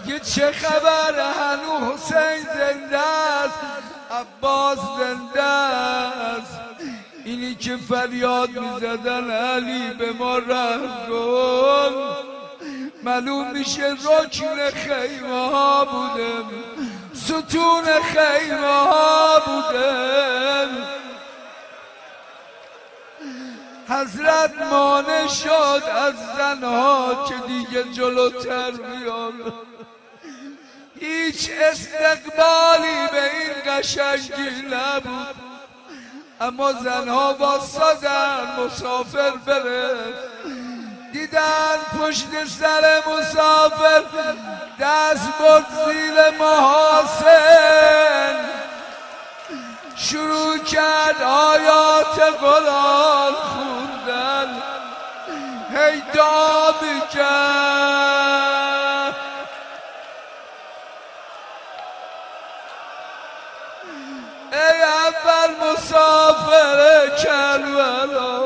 میگه چه خبر هنو حسین زنده است، عباس زنده است. اینی که فریاد میزدن علی به ما رحم کن، معلوم میشه رکن خیمه ها بودم، ستون خیمه ها بودم. حضرت مانع شد از زنها که دیگه جلوتر بیان، هیچ استقبالی به این قشنگی نبود، اما زنها واسادن مسافر بره. دیدن پشت سر مسافر دست برد زیر محاسن، شروع کرد آیات قرآن خوندن، هی دعا میکرد ای اول مسافر کربلا.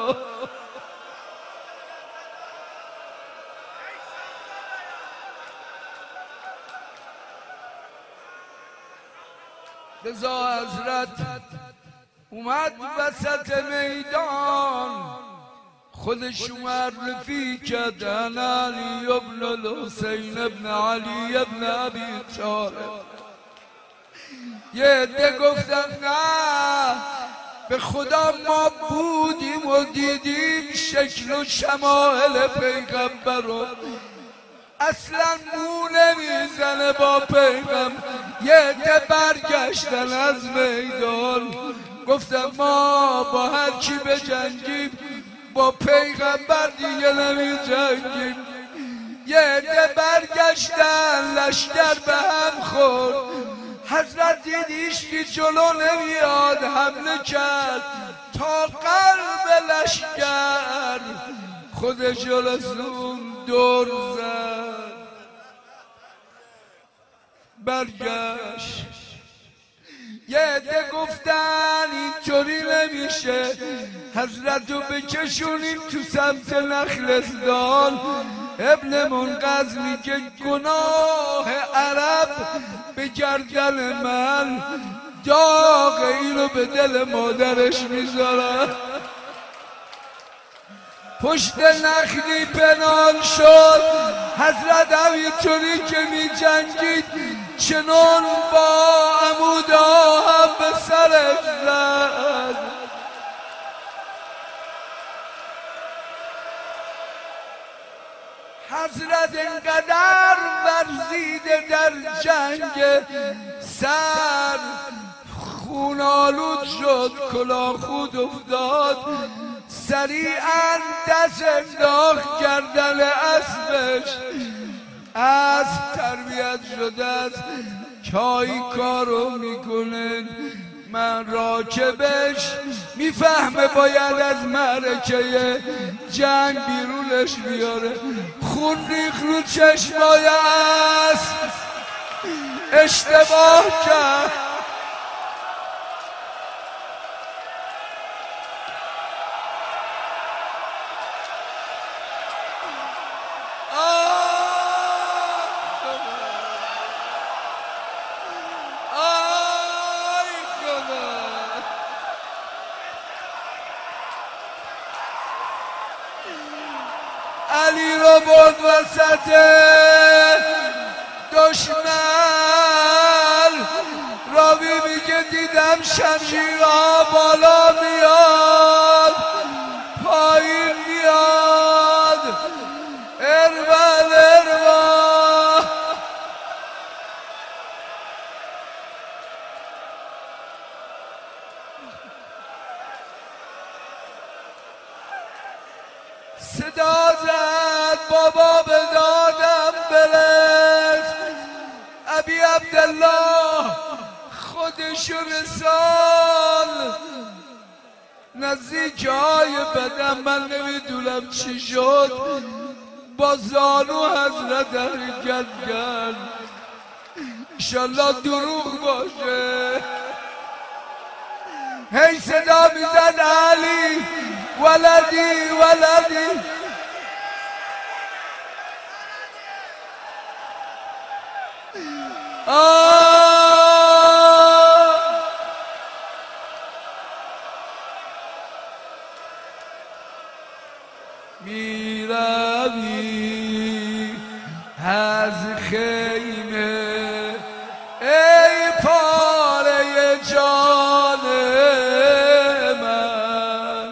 رضا حضرت اومد وسط میدان، خودش معرفی کردن علی ابن الحسین ابن علی ابن ابی طالب. یه عده گفتن نه به خدا ما بودیم و دیدیم شکل و شمائل پیغمبر رو، اصلا مو نمیزنه با پیغمبر. یه عده برگشتن از میدان گفتن ما با هر کی بجنگیم با پیغمبر دیگه نمیجنگیم. یه عده برگشتن لشکر به هم خورد، حضرت دید هیچکی جلو نمیاد، حمله کرد تا قلب لشکر، خودش جلسون دور زد برگشت. یه عده گفتن اینطوری نمیشه، حضرت رو بکشونیم تو سمت نخلستان. ابن منقذ میگه گناه عرب به گردن من، داغ اینو به دل مادرش میذاره. پشت نخلی پنهان شد، حضرت همینطوری که می جنگید چنان با عمود آهن به سرش زد. حضرت انقدر ورزیده در جنگ سر خون آلود شد، کلاه خود افتاد، سریعا دست انداخت گردن اسبش. اسب تربیت شده است چای کارو میکنه، من راکبش میفهمه باید از معرکه جنگ بیرونش بیاره. خون ریخت رو چشمای اسب، اشتباه کرد. علی رو برد وسط دشمن، راوی میگه دیدم شمشیرها بالا میاد پایین میاد، اربل اربا. صدا زد بابا به دادم برس، ابی عبدالله خودشو رسال نزدیک های بدن. من نمیدونم چی شد، با زانو حضرت حرکت کرد، انشالله دروغ باشه. هی صدا میزد علی ولدی ولدی. میروی از خیمه ای پاره جان من،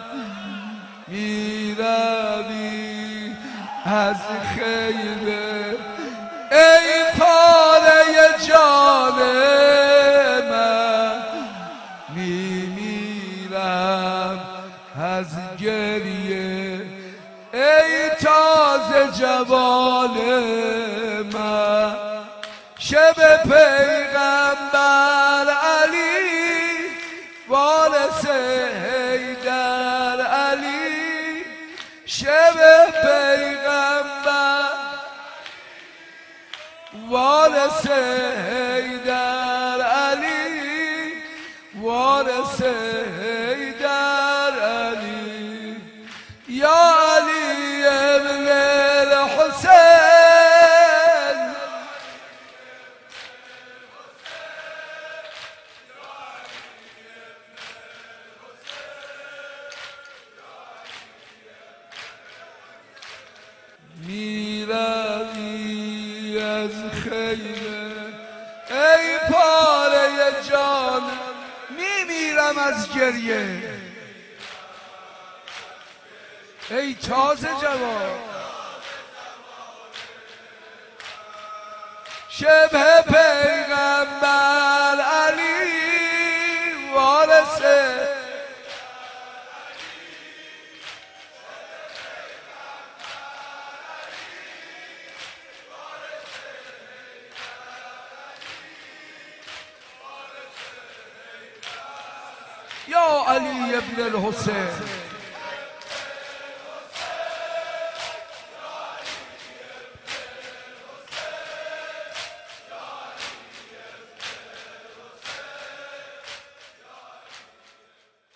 میروی از خیمه ای پاره جان من، میمیرم از گریه ای تازه جوان من. شب پیغمبر علی وارث حیدر علی، شب پیغمبر وارث حیدر علی، وارث حیدر علی. یا علی ابن الحسین، میروی از خیمه ای پاره جان، میمیرم از گریه ای تازه جوان. شبه پیغمبر علی وارثه، یا علی ابن الحسین.